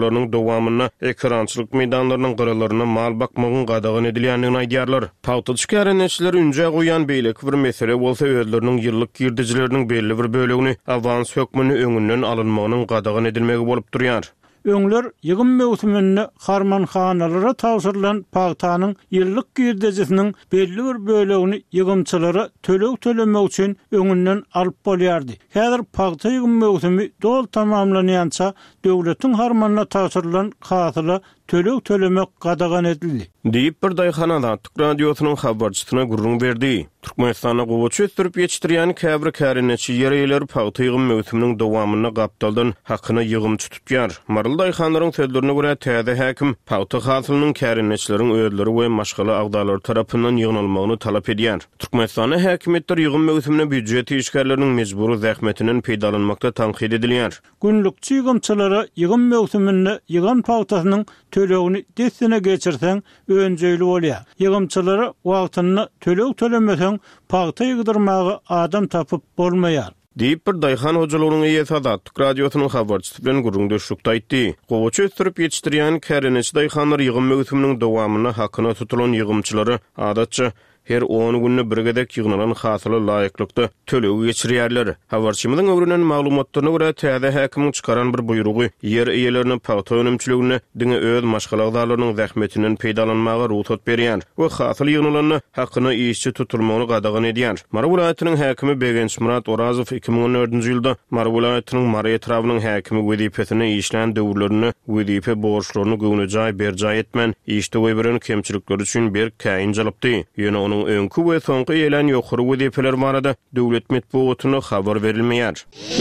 toşuluklarının dowamyna ekrançylyk meýdanlarynyň garalarına mal bakmagyň gadagyn edilýändigini aýdýarlar. Pawtaçy kärenetçiler ünje goýan beýleki bir mesele bolsa özleriniň ýyllyk girdijileriniň belli bir bölegini awans hökmüni öňünden alynmagynyň gadagyn edilmegi bolup durýar. Öňler ýygym mewsüminde harmanhanalara tawsyrylan pagtanyň ýyllyk girdijisiniň belli bir bölegini ýygymçylara tölemek üçin öňünden alyp bolýardy. Häzir pagta ýygym mewsümi dol tamamlanýança döwletiň harmanına tawsyrylan kasyla tölemek gadagan edildi. Diýip bir daýhanada Türk radiosynyň habarçysyna gurrun berdi. Türkmenistana gowaçy ötürüp ýetişdirýän käbir kärenetçi ýereýler pagta ýygym mewsüminiň dowamyna gapdaldan hakyny ýygymçy tutýar. Marul daýhanlaryň sözlerine görä täze häkim pagta hasylynyň kärenetçileriň özleri we maşgala agdalary tarapyndan ýygnalmagyny talap edýär. Türkmenistana häkimetler ýygym mewsümine büdjet işgärleriniň mejburi zähmetinden peýdalanmakda tanqid edilýär. Günlükçi ýygymçylara ýygym mewsüminde ýygan pagtasynyň tölegini desine geçirsen önceýli bolýar. Ýygymçylara wagtyny tölemesen pagta ýygdyrmagy adam tapyp bolmaýar. Diýip bir daýhan hojalarynyň ýetada Türk radiosynyň habarçysy bilen gurrun döşlükde aýtdy. Gowaçy ötürüp ýetişdirýän kärenetçi daýhanlar ýygym mewsüminiň dowamyna hakyna tutulan ýygymçylary adatça her 10 günni birgedek ýygnalan hasyly laýyklykda töleği geçirýärler. Habarçymyzyň öwrünen maglumatlaryna görä täze häkimiň çykaran bir buýrugy yer eýelerini pagta önümçiligine diňe öz maşgalagdalarynyň zähmetinden peýdalanmagy ruhsat berýär we hasyl ýygnalanyny hakyna işçi tutulmagyny gadagan edýär. Mara welaýatynyň häkimi Begenç Murat Orazow 2014-nji ýylda Mara welaýatynyň Mara etrawynyň häkimi wezipetine işlän döwürlerini wezipe borçlaryny göwnejay berjay etmen işde we kemçilikler üçin bir käyin jalapdy. Ýöne onun öňkü we soňky ýelen ýokary wezipeler barada döwlet medeniýetine habar berilmeýär.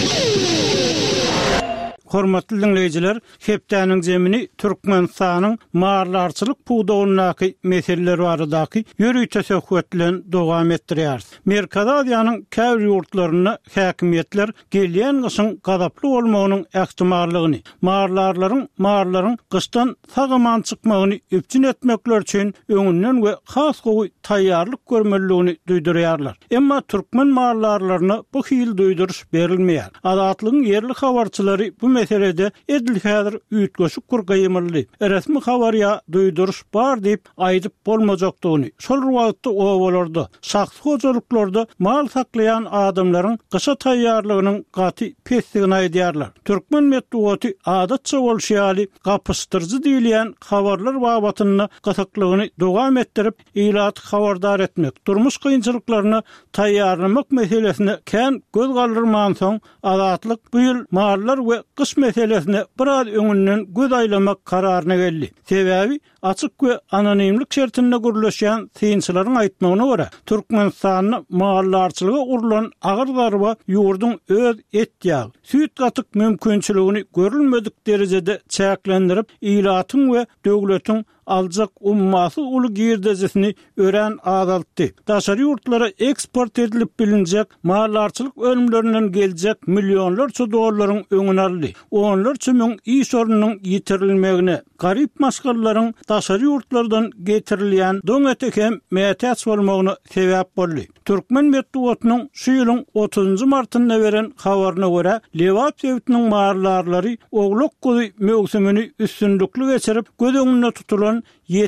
Hormatly dinleyijiler, hepdäniň jemini Türkmenistanyň maarlarçylyk puwdagyny meseleleri baradaky ýörüýte söhbet bilen dowam etdirýär. Merkez Aziýanyň käbir ýurtlaryna häkimetler gelýän gyşyň gadaply bolmagynyň ähtimallygyny, maarlaryň gystan sagaman çykmagyny üpçün etmekler üçin öňünden we has gowy taýýarlyk görmeligini duýdurýarlar. Emma türkmen maarlaryna bu hil duýduruş berilmeýär. Adatlygyň yerli habarçylary bu meselede edil-häzir üýtgeşik gurgaýymly. Resmi habar ýa duýduruş bar diýip aýdyp bolmajakdygyny. Şol wagtda o bolardy. Şahsy hojalyklarda mal saklayan adamlaryň gysha taýýarlygynyň gaty pesdigini aýdýarlar. Türkmen medeniýeti adatça bolşýaly gapystyrjy diýilýän habarlar babatyny gasaklygyny dowam etdirip ilat habardar etmek, durmuş kynçylyklaryny taýýarlamak meselesine kän göz galdyrman soň adatlyk bu ýyl mallar we gys meselesine biraz öňünden göz aýlamak kararyna geldi. Sebäbi açyk we anonimlik şertinde gürleşýän synçylaryň aýtmagyna görä Türkmenistanyň mallarçylyga urulan agyr darba ýurdun öz etýäg, süýt gatyk mümkinçiligini görülmedik derejede çäklendirip ilatyň we döwletiň aljak ummasy uly girdejisini ören azaltdy. Daşary ýurtlara eksport edilip bilinjek mallarçylyk ölümlerinden geljek millionlarça dollaryň öňüne aldy. Onlarça müň iş orunynyň ýitirilmegine, garip maşgallaryň daşary ýurtlardan getirilýän doňeteke mätäç bolmagyna sebäp boldy. Türkmen medeniýetiniň şu ýylyň 30 martyna beren habaryna görä, Lewap döwletiniň maarlarlary ogluk gowy mewsümini üstünlükli geçirip göz öňünde tutulan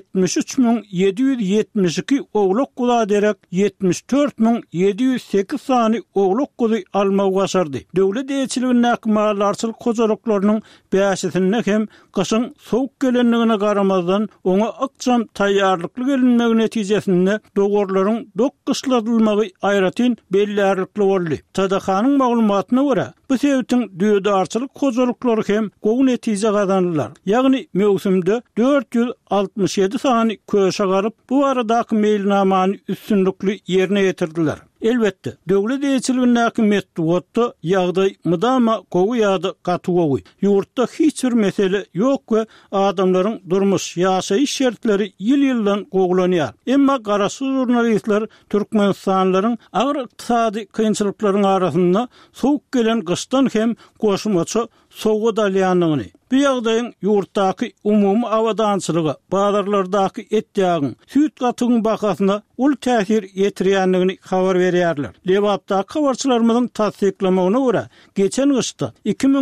73.772 ogluk gowy derek 74.708 sany ogluk gowy almagy başardy. Döwlet eýçiliginiň maarlarçylyk hojalyklarynyň bäşisinde hem gyşyň sowuk gelenligine garamazdan oňa akçam taýýarlykly gelinmegi netijesinde dogurlaryň dok gyslatylmagy aýratyn bellärlikli boldy. Tadahanyň maglumatyna görä, bu sebäpden düýdarçylyk hojalyklary hem gowy netije gazandylar. Ýagny mewsümde 467 sany köşe garyp bu aradaky meýilnamany üstünlükli ýerine ýetirdiler. Elbette, döwlet eýçiliginiň medeniýeti ýagdaý mydama gowy ýa-da gaty gowy. Ýurtda hiç bir mesele ýok we adamlaryň durmuş ýaşaýyş şertleri ýyl-ýyldan gowlanýar. Emma garaşy jurnalistler türkmenistanylaryň agyr ykdysady kynçylyklaryň arasynda sowuk gelen gystan hem goşmaçy sowu dalýanyny, Bu ýagdaýyň ýurtdaky umumy awadançylyga, bazarlardaky et ýagyň, süýt gatygyň bakasyna ul täsir ýetirýändigini habar berýärler. Lewapdaky habarçylarymyzyň tasdiklamagyna görä, geçen gyşda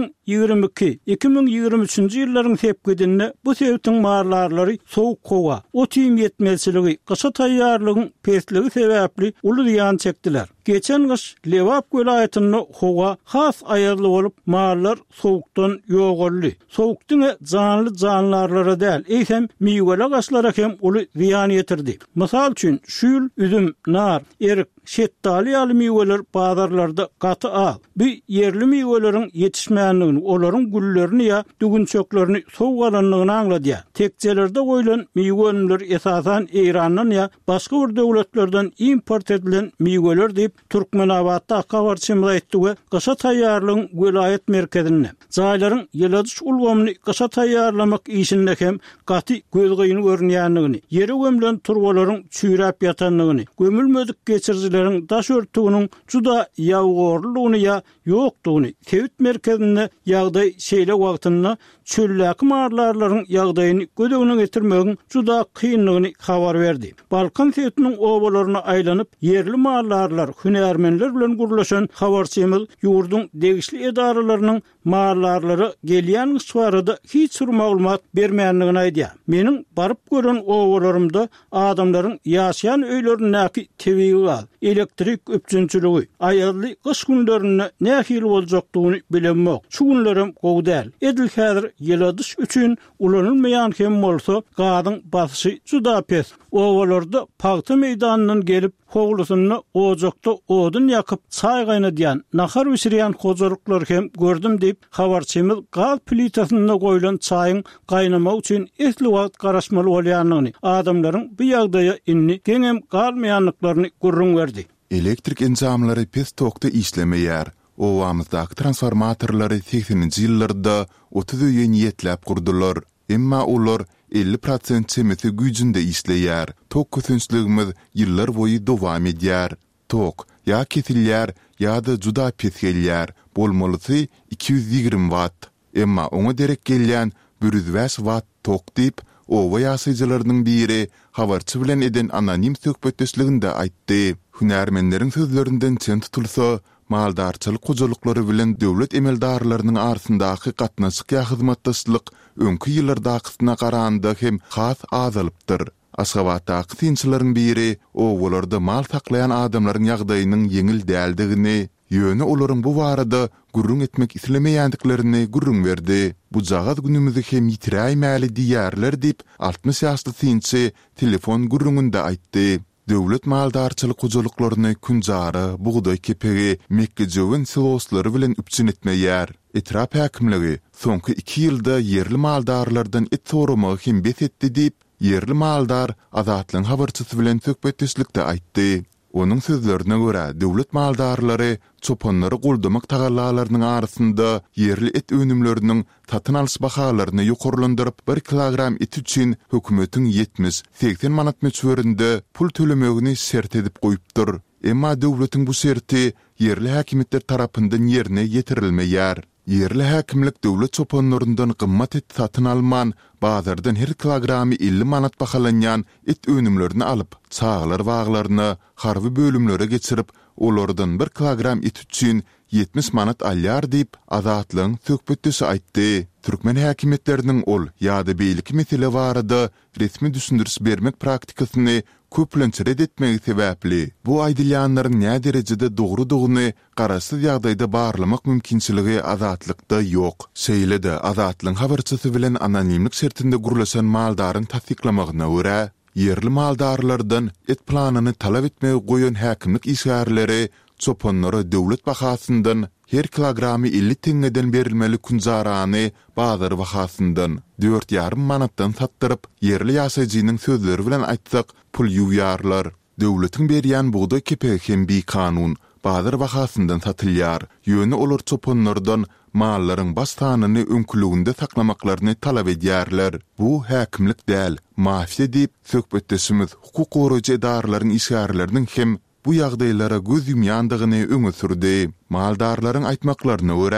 2022-2023 ýyllaryň sepgidinde bu sebäpden marlarlary sowuk kowa, otym ýetmezçiligi, gysa taýýarlygyň pesligi sebäpli uly ýan çekdiler. Geçen gyş Lewap welaýatyny howa has aýarly bolup marlar sowukdan ýogolly. Sowukdyň janly janlarlara däl, eýsem miwele gaçlara hem uly ziýan ýetirdi. Mysal üçin şül, üzüm, nar, erik, şettali ýaly miweler bazarlarda gaty al. Bu yerli miweleriň ýetişmänligini, olaryň güllerini ýa dügünçöklerini sowuk alanlygyny aňlady. Tekjelerde goýulan miweler esasan Eýrandan ýa başga bir döwletlerden import edilen miweler diýip Türkmenabadda habarçymyz aýtdy. Gysa taýýarlygyň welaýat merkezinde jaýlaryň ýyladyş ulgamyny gysa taýýarlamak işinde hem gaty gözgeýini görnýändigini, ýere gömülen turbalaryň çüýräp ýatanlygyny, gömülmedik geçirjileriň daş örtüginiň juda ýawgorlygyny ýa ýokdugyny, tewit merkezinde ýagdaý şeýle wagtynda çölläki marlarlaryň ýagdaýyny gödegine getirmegiň juda kynlygyny habar berdi. Balkan tewitiniň obalaryna aýlanyp yerli marlarlar, hünärmenler bilen gurlaşan habarçymyz ýurdun degişli edaralarynyň marlarlary gelýän ysbarada hiç bir maglumat bermänligini aýdýar. Meniň baryp gören obalarymda adamlaryň ýaşaýan öýlerindäki tebigy, elektrik öpçünçüligi, aýarly gyş günlerinde nähili boljakdygyny bilenmek. Şu günlerim gowy däl. Edil häzir ýyladyş üçin ulanylmaýan hem bolsa gadyň basyşy juda pes. Obalarda paýta meýdanynyň gelip howlusyny ojakda odun ýakyp çaý gaýnadýan, nahar üşirýän hojaryklar hem gördüm diýip habarçymyz gaz plitasyna goýulan çaýyň gaýnamak üçin esli wagt garaşmaly bolýanlygyny, adamlaryň bu ýagdaýa inni geňem galmaýanlyklaryny gurrun berdi. Elektrik enzamlary pes tokda işlemeýär. Owamyzdaky transformatorlary 80-nji ýyllarda 30 ýyl niýetlep gurdular. Emma olar 50% çemeti güýjünde işleýär. Tok kösünçligimiz ýyllar boýy dowam edýär. Tok ýa kesilýär ýa-da juda pes gelýär. Bolmalysy 220 watt. Emma oňa derek gelýän 105 watt tok diýip owa ýasyjylarynyň biri habarçy bilen eden anonim söhbetdeşliginde aýtdy. Hünärmenleriň sözlerinden çen tutulsa, maldarçylyk gojalykları bilen döwlet emeldarlarynyň arasyndaky gatnaşyk ýa hyzmatdaşlyk öňkü ýyllardakysına garanda hem has azalypdyr. Aşgabatdaky tinçilerin biri owalarda mal taklayan adamlaryň ýagdaýynyň ýeňil däldigini, ýöne olaryň bu barada gurrun etmek islemeýändiklerini gurrun berdi. Bu jagad günümizde hem ýitiräýmäli diýerler diýip 60 ýaşly tinçi telefon gurrununda aýtdy. Döwlet maldarçylyk gojalyklaryny künjary, buğday kepegi, mekkejowen siloslary bilen üpçün etmeýär. Etrap häkimligi soňky 2 ýylda yerli maldarlardan et soramagy hem bet etdi diýip, yerli maldar azatlyň habarçysy bilen söhbetdeşlikde aýtdy. Onun sözlerine göre döwlet maldarlary çopanlary guldamak tagallalarynyň arasynda yerli et önümleriniň tatyn alys bahalaryny ýokarlandyryp 1 kilogram et üçin hökümetiň 70-80 manat meçberinde pul tölemegini şert edip goýupdyr. Emma döwletiň bu şerti yerli häkimetler tarapyndan ýerine ýetirilmeýär. Yerli häkimlik döwlet çopanlaryndan gymmat et satyn alman, bazardan her kilogramy 50 manat bahalanýan et önümlerini alyp, çağlar waglaryny harby bölümlere geçirip, olardan 1 kilogram et üçin 70 manat alýar diýip azatlyň söhbetdeşi aýtdy. Türkmen häkimetleriniň ol ýa-da beýlik mesele barada resmi düşündürüş bermek praktikasyny köplençe redetmegi sebäpli. Bu aýdylýanlaryň näme derejede dogry-dogyny garaşsyz ýagdaýda barlamak mümkinçiligi azatlykda ýok. Şeýle-de azatlyň habarçysy bilen anonimlik şertinde gurulaşan maldaryň tasdiklamagyna görä, yerli maldarlardan et planyny talap etmegi goýan häkimlik işgärleri çopanlara döwlet bahasyndan her kilogramy 50 teňeden berilmeli künjarany bazar bahasyndan 4,5 manatdan satdyryp, yerli ýaşaýjynyň sözleri bilen aýtsak, pul ýuýarlar. Döwletiň berýän buğday kepegi hem bir kanun bazar bahasyndan satylýar. Ýöne olar çopanlardan mallaryň bas sanyny öňkülüginde saklamaklaryny talap edýärler. Bu häkimlik däl, mafiýa diýip söhbetdeşimiz hukuk goraýjy edarlaryň işgärleriniň hem bu ýagdaýlara göz ýumýandygyny öňe sürdi. Maldarlaryň aýtmaklaryna görä,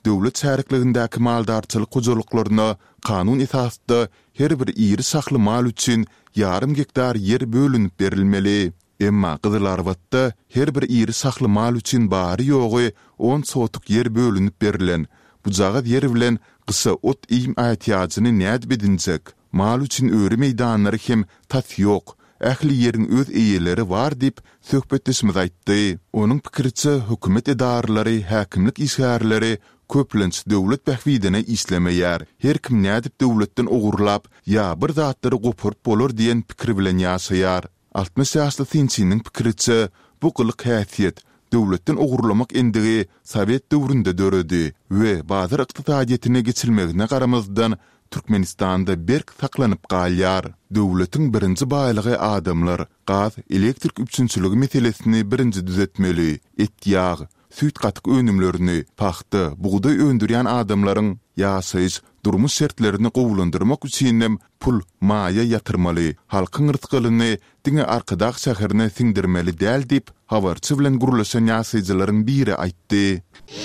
döwlet çärikligindäki maldarçylyk gojalyklaryna kanun esasında her bir iri saklı mal üçin yarım hektar yer bölünüp berilmeli. Emma Kızılarbatda her bir iri saklı mal üçin bari ýogy 10 sotuk yer bölünüp berilen. Bu jagat yer bilen kısa ot iým ähtiýadyny näde bedinjek? Mal üçin öri meýdanlary hem tat ýok. Ähli ýeriň öz eýeleri var dip söhbetleşmez aýtdy. Onuň pikiriçe hökümet edarlary, häkimlik işgärleri köplenç döwlet bähwidine islemeýär. Her kim nädip döwletden ogurlap ýa bir zatlary gopurup bolar diýen pikir bilen ýaşaýar. 60 ýaşly Tinçiniň pikiriçe bu gylyk häsiýet döwletden ogurlamak endigi Sowet döwründe döredi we bazar ykdysadyetine geçilmegine garamazdan Türkmenistanda berk saklanyp galýar. Döwletiň birinji baýlygy adamlar gaz, elektrik üçünçüligi meselesini birinji düzetmeli. Et ýagy, süýt gatyk önümlerini, paxta, buğday öndürýän adamlaryň ýaşaýyş durmuş şertlerini gowulandyrmak üçin pul, maýa ýatyrmaly. Halkyň rızkyny diňe arkadak şäherine siňdirmeli däl dip habarçy bilen gurulaşan ýaşaýjylaryň biri aýtdy.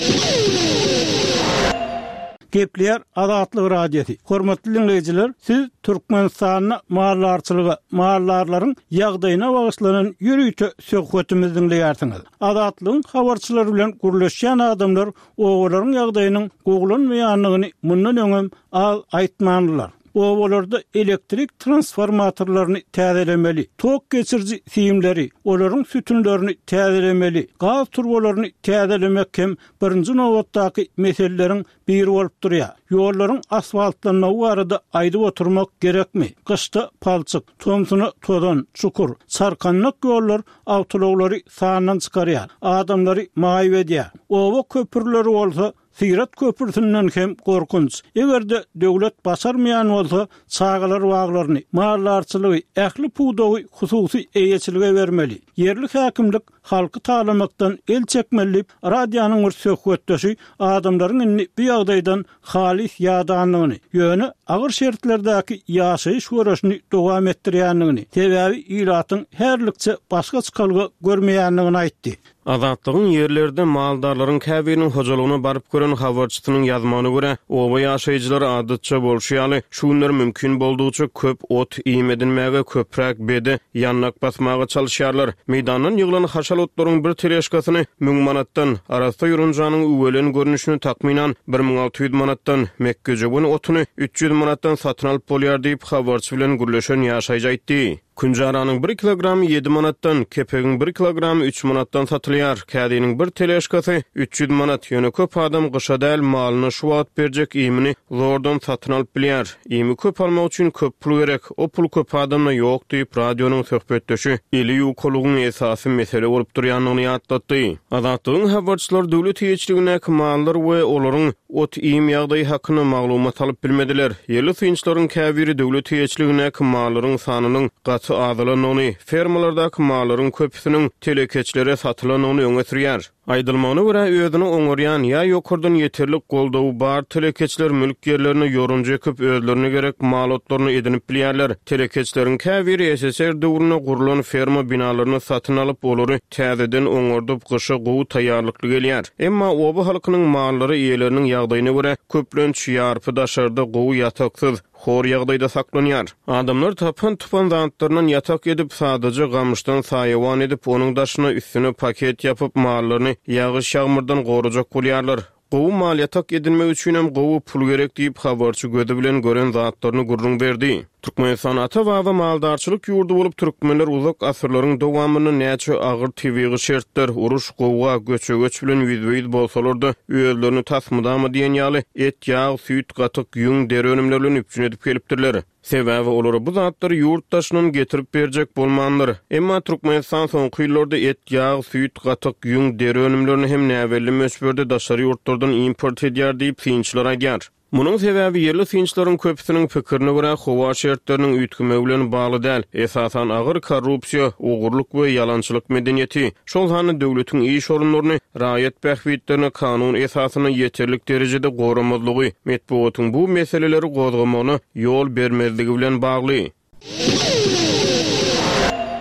Gepler Azatlyk radiosi. Hormatly dinleyijiler, siz Türkmenistanyň mallarçylygy, mallarlaryň ýagdaýyna bagyşlanan ýürüýte söhbetimizi dinleýärsiňiz. Azatlygyň habarçylary bilen gurulşan adamlar oglaryň ýagdaýynyň goglanmaýanlygyny mundan öňem aýtmandylar. Owalarda elektrik transformatorlaryny täzelemeli, tok geçirji siýimleri, olaryň sütünlerini täzelemeli, gaz turbolaryny täzelemek hem birinji nowatdaky meseleleriň biri bolup durýar. Ýollaryň asfaltlanmagy barada aýdyp oturmak gerekmi? Gyşda palçyk, tomsuny tozan, çukur, sarkanlyk ýollar awtolawlary sanyny çykarýar. Adamlary maýyp edýär. Owa köpürleri bolsa Sirat köpürsünden hem korkunç. Egerde döwlet basarmayan bolsa, çağalar waglaryny, mallarçylygy, ähli puwdagy hususy eýeçilige bermeli. Yerlik häkimlik halky talamakdan el çekmeli. Radionyň bir söhbetdeşi adamlaryň bu ýagdaýdan halis ýadanlygyny, ýöne agyr şertlerdäki ýaşaýyş göreşini dowam etdirýänligini, sebäbi ýylatyň herlikçe başga çykalgy görmeýänligini aýtdy. Azatlygyň ýerlerde maldarlaryň käbiriniň hojalygyny baryp gören habarçysynyň ýazmanyna görä, oba ýaşaýjylar adatça bolşýaly, şunlar mümkin boldugyça köp ot iýmedinmäge köpräk bede ýannak basmaga çalyşýarlar. Meýdandan ýygylan haşal otlaryň bir teleşkasyny 1000 manatdan, arasda ýurunjanyň üwelen görnüşini takminan 1600 manatdan, Mekkejegun otuny 300 manatdan satyn alyp bolýar diýip habarçy bilen gürleşen ýaşaýjy aýtdy. Kunjaranyň 1 kilogramy 7 manatdan, kepegiň 1 kilogramy 3 manatdan satylýar. Kädiňiň bir teleşkasy 300 manat. Ýöne köp adam gysha däl malyny şu wagt berjek iýmini zordan satyn alyp bilýär. Iými köp almak üçin köp pul gerek. O pul köp adamna ýok diýip radionyň söhbetdeşi eli ýokolugyň esasy mesele bolup durýanlygyny ýatlatdy. Azatlygyň habarçylar döwlet ýeçiligine mallar we olaryň ot iýim ýagdaýy hakyny maglumat alyp bilmediler. Ýerli synçlaryň käbiri döwlet ýeçiligine mallaryň sanynyň azalanyny, fermalardaky mallaryň köpüsiniň telekeçlere satylanyny öňe sürýär. Aýdylmagyna görä özüni oňarýan ýa ýokurdan ýeterlik goldawy bar telekeçler mülk ýerlerini ýorunja köp özlerine gerek malotlaryny edinip bilýärler. Telekeçleriň käbiri SSR döwrüne gurulan ferma binalaryny satyn alyp olary täzeden oňardyp gysha gowy taýýarlykly gelýär. Emma oba halkynyň mallary ýerleriniň ýagdaýyna görä köplenç ýarpy daşarda gowy ýataksyz hor ýagdaýda saklanýar. Adamlar tapan tupan zantlarynyň ýatak edip sadajy gamyşdan saýawan edip onuň daşyna üstüne paket ýapyp mallaryny ýagyş ýagmyrdan gorajak bolýarlar. Gowy mal ýatak edilmek üçin hem gowy pul gerek diýip habarçy gözi bilen gören zatlaryny gurrun berdi. Türkmenistan ata we maldarçylyk ýurdu bolup türkmenler uzak asyrlaryň dowamyny näçe agyr tebigy şertler, uruş, gowga, göçe bilen ýüzbeýiz bolsalar-da öýlerini tasmydamy diýen ýaly et, ýag, süýt, gatyk, ýüň, deri önümler bilen üpjün edip gelipdirler. Sebäbi olary bu zatlary ýurtdaşynyň getirip berjek bolmandyr. Emma Türkmenistan soňky ýyllarda et, ýag, süýt, gatyk, ýüň, deri önümlerini hem näwelli möçberde daşary ýurtlardan import edýär diýip synçylar aýdýar. Munun sebäbi ýerli synçlaryň köpüsiniň pikirine görä howa şertleriniň üýtgüme bilen bagly däl. Esasan agyr korrupsiýa, ogurlyk we ýalançylyk medeniýeti. Şol hany döwletiň iş orunlaryny, raýat bähwitlerini kanun esasyny ýeterlik derejede goramazlygy, metbuatyň bu meseleleri gozgamagyna ýol bermezligi bilen bagly.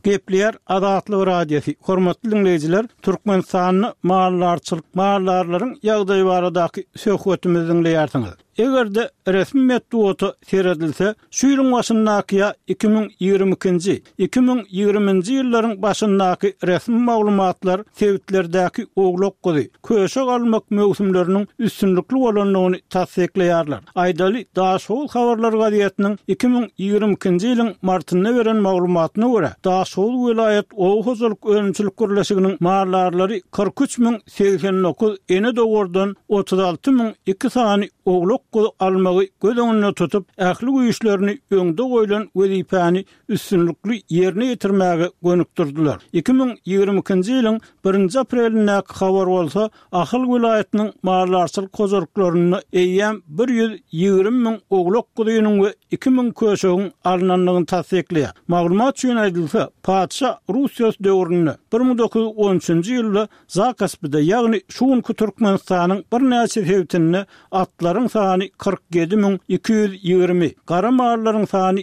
Gepler Adatly radiosi. Hormatly dinleyijiler, Türkmenistanyny mallarlaryň ýagdaýy baradaky söhbetimizi dinleýärsiňiz. Egerde resmi metduotu seredilse, şu ýylyň başyndaky 2022-nji, 2020-nji ýyllaryň başyndaky resmi maglumatlar sewitlerdäki oglok gozy, köşe almak möhümleriniň üstünlikli bolanlygyny tasdikleýärler. Aýdaly Daşol habarlar gazetiniň 2022-nji ýylyň martynda beren maglumatyna görä, Daşol vilayet Owhozuluk ölümçilik gürleşiginiň mallarlary 43.089, ene dogordan 36.002 sany oglok almagy göz tutup ähli güýçlerini öňde goýulan wezipany üstünlikli ýerine ýetirmäge gönükdirdiler. 2022-nji ýylyň 1-nji aprelindäki habar bolsa, Ahyl vilayetiniň mallarçylyk kozorklaryny eýýän 120.000 oglok gudynyň we 2.000 köşegiň alnanlygyny tasdikleýär. Maglumat üçin aýdylsa, Padşah Russiýa döwründe 1913-nji ýylda Zakaspyda, ýagny şuňky Türkmenistanyň bir näçe hewtini atlaryň sany 47.220, gara mallarlaryň sany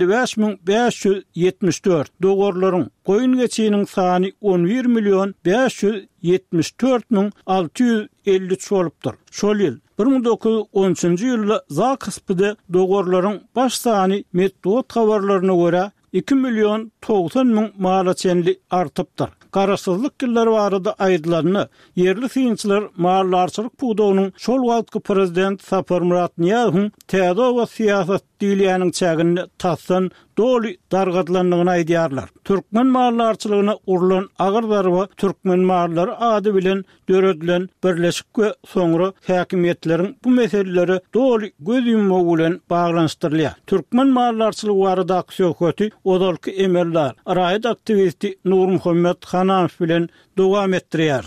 55.574, dogorlaryň goýun geçiýiniň sany 11.574.653 bolupdyr. Şol ýyl 1913-nji ýylda Zakaspyda dogorlaryň baş sany metduot habarlaryna görä 2.090.000 mala çenli artypdyr. Garaşsyzlyk ýyllary barada aýdylanyny yerli synçylar mallarçylyk puwdawynyň şol wagtky prezident Sapar Murat Niýazowyň täze we siýasat diýilýäniň çägini tassan doly dargadlanlygyny aýdýarlar. Türkmen mallarçylygyna urulan agyr darba türkmen mallary ady bilen döredilen birleşik we soňra häkimetleriň bu meseleleri doly göz ýummagy bilen baglanşdyrylýar. Türkmen mallarçylygy baradaky söhbeti odalky emeller raýat aktivisti Nur Muhammed Hanafi bilen dowam etdirýär.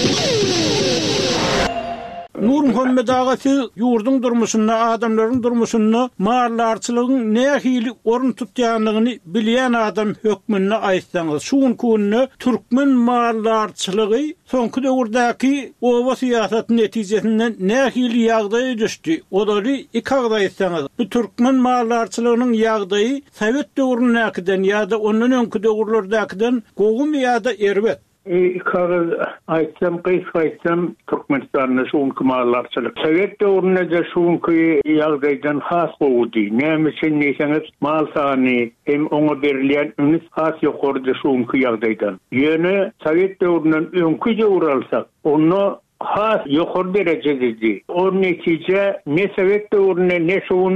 Nur Muhammed ağa, siz ýurduň durmuşyna, adamlaryň durmuşyna, mallarçylygyň nähili orun tutýanlygyny bilýän adam hökmünde aýtsaňyz. Şuň kunny türkmen mallarçylygy soňky döwürdäki owa siýasatyň netijesinden nähili ýagdaýa düşdi. Odaly iki agda aýtsaňyz. Bu türkmen mallarçylygynyň ýagdaýy Sowet döwründäkiden ýa-da ondan öňki döwürlerdäkiden gowum ýa-da erbet. Kağız aytsam, aýtsam Türkmenistanyň şuňky mallarçylyk Sowet döwründe şuňky ýagdaýdan has boldy. Näme üçin diýseniz, mal sany hem oňa berilýän üns has ýokardy şuňky ýagdaýdan. Ýöne Sowet döwründen öňki döwür alsak, onu has ýokary derejede. O netije ne Sowet döwrüne ne şuň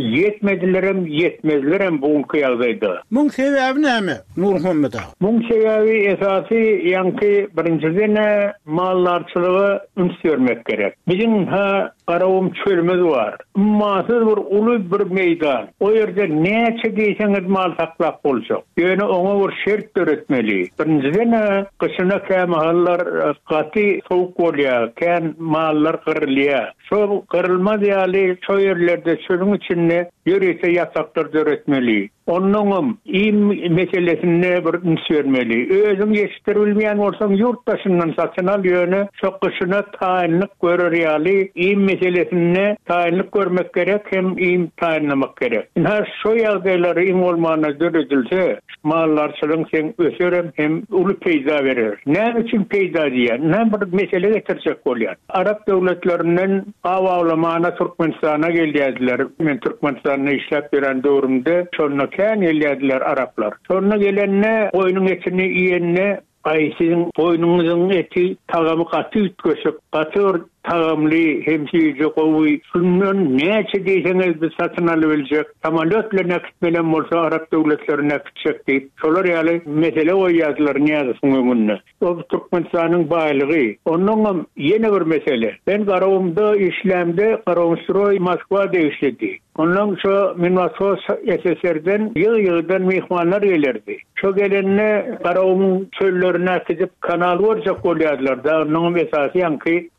yetmezlerem buňky ýagdaýda. Muň sebäbi näme? Nur Muhammed ağa. Muň sebäbi esasy ýanky birinjiden mallarçylygy üns görmek gerek. Bizim garawum çölmez bar. Ummasyz bir uly bir meýdan. O ýerde näçe diýseňiz mal saklap boljak. Ýöne oňa bir şert töretmeli. Birinjiden gyşyna kämahallar gaty sowuk bolýar, kän mallar gyrylýar. Şo gyrylmaz ýaly şo ýerlerde şonuň içinde ýörese ýasaklar töretmeli. Onnoňam meselesine bir vermeli. Özüm ýeşdir bilmeýän bolsam ýurtdaşyndan satyn al ýöne şo gyşyna taýinlik görür ýaly meselesine taýinlik görmek gerek, hem taýinlamak gerek. Her şo ýagdaýlary bolmana döredilse, mallarçylygyň sen öserem hem uly peýda berer. Näme üçin peýda diýen? Näme bir mesele getirsek bolýar. Arap döwletlerinden awawlamana Türkmenistana gelýärdiler. Men Türkmenistanyny işläp beren döwrümde şonu kän gelýärdiler araplar. Sonra gelenne goýunyň etini ýenne, aýsyň goýunyňyň eti tagamy gaty ütköşüp, gatyr tagamly hemşiýe gowy şundan näçe diýseňiz biz satyn alybiljek. Samolyotla näkit bilen bolsa Arap döwletlerine gitjek diýip, şolar ýaly mesele goýýardylar näçe öňünde. O Türkmenistanyň baýlygy. Ondan ýene bir mesele. Ben garawymda işlemde Garawstroy Moskwada işledi. Ondan şo men Moskwa SSR'den ýyl-ýyldan mehmanlar gelirdi. Şo gelenne garawymyň çöllerine gidip kanal borjak bolýardylar da. Onuň esasy ýanky o gidros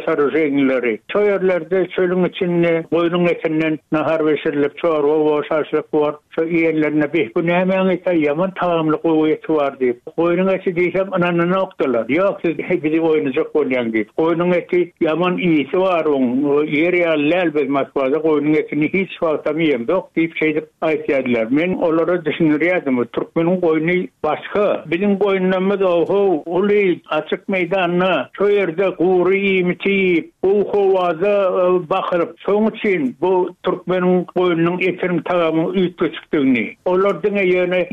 sarı rengileri. Çoyerlerde çölün içinde koyunun etinden nahar beşirilip çorba şaşlık var. Şu yerlerine bu ne hemen ise yaman tamamlı koyu eti var deyip. Koyunun eti diysem ananı noktalar. Yok siz bizi oynayacak oynayan deyip. Koyunun eti yaman iyisi var onun. Yeri yerler biz Moskva'da koyunun etini hiç fazlamayım yok deyip şeydip ayıtyadılar. Men onları düşünürüyordum. Türkmenin koyunu başka. Bizim koyunlarımız ulu açık meydanına şu yerde kuru imitiyip bu kovaza bakırıp son için bu Türkmenin koyunun etinin tamamı ütköçüktüğünü. Onlardan yine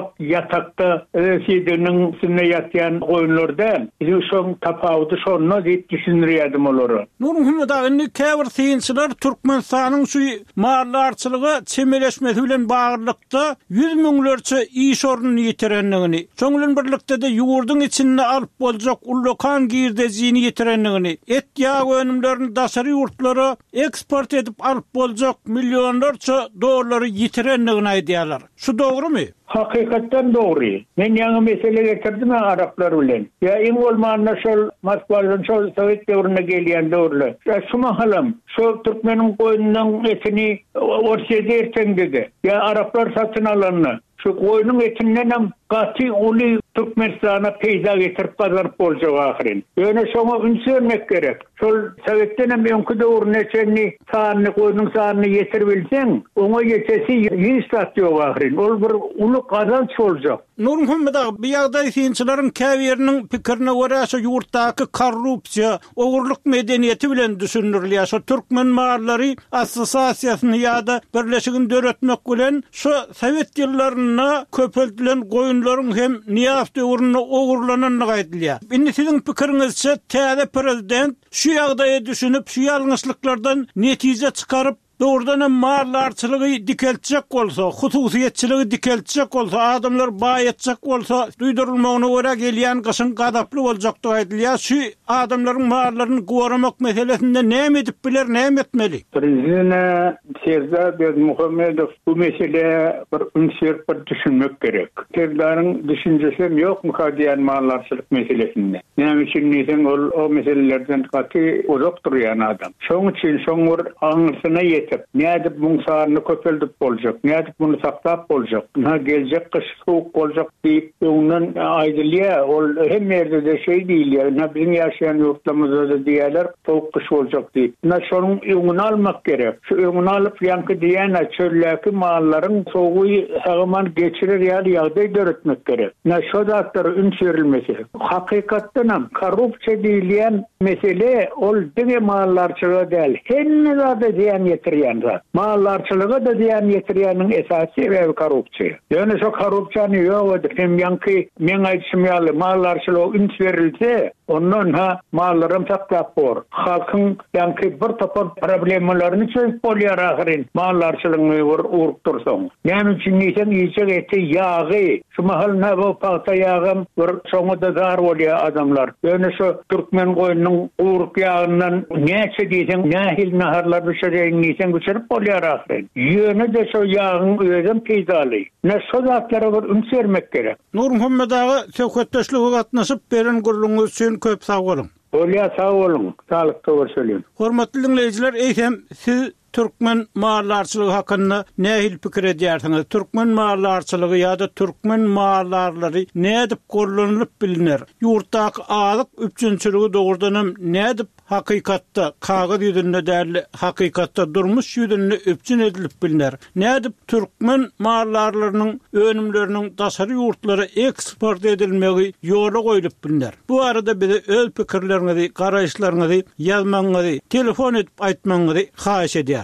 yatakta sidinin üstüne yatayan koyunlardan bizim son tapavdı sonuna deyip düşünürüyordum onları. Nurmuhammed ağını käbir siyinçiler Türkmenistan'ın şu maarlarçılığı çemeleşmesi bilen bağırlıkta 100 müňlerçe iş ornunu yitirenligini, çoňulan birlikde de ýurdun içinde alıp boljak ullokan girdejini yitirenligini, et ýa önümlerini daşary ýurtlara eksport edip alıp boljak milyonlarça dollary yitirenligini aýdýarlar. Şu dogrymy? Hakikaten doğru. Men ýa mesele getirdim Araplar bilen. Ya in olmanna şol Moskvadan şol Sovet döwrüne gelýän döwürler. Ya şu mahalam, şu Türkmenin koyundan etini orşede erten dedi. Ya Araplar satın alanna. Şu koyunun etinden hem gati uli Türkmenistan'a peyda getirip kazanıp boljak ahirin. Ýöne şoňa ünsürmek gerek. Şol Sovetden hem öňkü döwrüne çenni saanyny koyunun saanyny yetir bilseň, oňa ýetesi ýyş satýar ahirin. Ol bir ulu kazanç boljak. Nurmuhammed ağa, bu ýagdaý siyinçilerin käbiriniň pikirine görä şu ýurtdaky korrupsiýa, ogurlyk medeniýeti bilen düşünülýär. Şu Türkmen maarlary assosiasiýasyny ýa-da birleşigini döretmek bilen şu Sowet ýyllaryna köpeltilen goýunlaryň hem Niýaf döwrüne ogurlananyny aýdylýar. Indi siziň pikiriňizçe täze prezident şu ýagdaýy düşünüp şu ýalňyşlyklardan netije çykaryp doğrudan maarlarçılığı dikeltecek bolsa, hususiýetçiligi dikeltecek bolsa, adamlar baýatjak bolsa, duýdurulmagyna görä gelýän gyşyň gadaply boljak diýip aýdylýar. Şu adamlaryň maarlaryny goramak meselesinde näme edip biler, näme etmeli? Prezident Serzar Berdimuhammedow bu mesele bir ünsür düşünmek gerek. Serdar'ın düşüncesi yok mu diýen maarlarçylyk meselesinde? Näme üçin diýsen o meselelerden gaty uzak durýan adam. Şoň üçin şoň aňysyna nädip bu saarny köpeldip boljak, nädip bunu saklap boljak, geljek kış soğuk boljak diýip ondan aýdylýar. Ol hem ýerde de şey diýilýär, bizim ýaşaýan ýurtlarymyzda da diýerler, soğuk kış boljak diýip. Şonuň öňüni almak gerek. Şu öňüni alyp ýanky diýen çölläki mallaryň soğugy hagaman geçirir ýa-da döretmek gerek. Şu zatlar ünsürilmesi. Hakykatdan hem korrupsiýa diýilýän mesele ol diňe mallarçylyga däl. Hemme zada diýen ýetirýän zat. Mallarçylyga da diýen ýetirýäniň esasy sebäbi korrupsiýa. Ýöne şu korrupsiýany ýok edip hem ýanky men aýtşym ýaly mallarçylyga üns berilse, ondan mallarym saklap bor. Halkyň ýanky bir topar problemlaryny çözüp bolýar ahirin. Mallarçylygyny urup dursaň. Näme üçin diýsen ýeçek eti ýagy, şu mahalna bu paýta ýagym bir şoňda zar bolýar adamlar. Ýöne şu Türkmen goýunyň urup ýagyndan näçe diýsen nähil naharlar düşerýän diýsen göçürip bolýar ahirin. Ýöne de şu ýagyň özüň peýdaly. Şu zatlara bir üns bermek gerek. Nurmuhammed ağa, söhbetdeşlige gatnaşyp beren guruluňyz üçin köp sag bolun. Bolýar, sag bolun. Sağlykda görüşelim. Hormatly dinleyijiler, eýsem siz Türkmen maarlarçylygy hakynda nähil pikir edýärsiňiz? Türkmen maarlarçylygy ýa-da Türkmen maarlarlary nädip gorlanylyp bilinir? Ýurtdaky azyk üçinçiligi dogrudan nädip hakykatda kagaz ýüzünde däl hakykatda durmuş ýüzünde öpçün edilip bilinir? Nädip Türkmen maarlarlarynyň önümleriniň daşary ýurtlara eksport edilmegi ýola goýulyp bilinir? Bu arada bize öz pikirleriňizi, garaýşlaryňyzy ýazmaňyzy, telefon edip aýtmaňyzy haýyş edýär.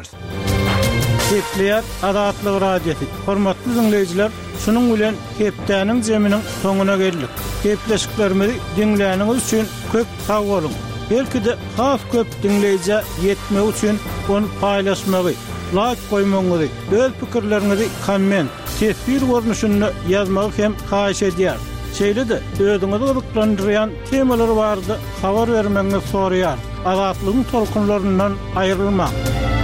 Hepleýär Adatlyk radiosi. Hormatly dinleyijiler, şunuň bilen hepdäniň jeminiň soňuna geldik. Hepleşiklerimizi dinläniňiz üçin köp sag bolun. Belki de has köp dinleyici yetmek üçin onu paýlaşmagy, like goýmagy, öz pikirleriňizi komment, tesbir görnüşünde ýazmagy hem haýyş edýär. Şeýle de özüňizi ýoklandyrýan temalar bardy, habar bermeňizi soraýar. Adatlygyň tolkunlaryndan aýrylma.